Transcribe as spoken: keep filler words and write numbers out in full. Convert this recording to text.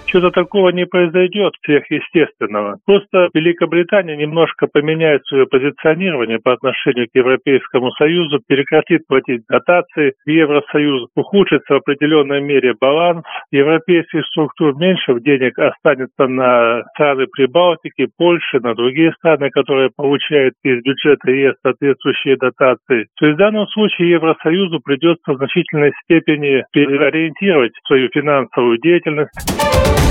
Чего-то такого не произойдет сверхъестественного. Просто Великобритания немножко поменяет свое позиционирование по отношению к Европейскому Союзу, прекратит платить дотации в Евросоюз, ухудшится в определенной мере баланс европейских структур, меньше денег останется на страны Прибалтики, Польши, на другие страны, которые получают из бюджета ЕС соответствующие дотации. То есть в данном случае Евросоюзу придется в значительной степени переориентировать свою финансовую деятельность.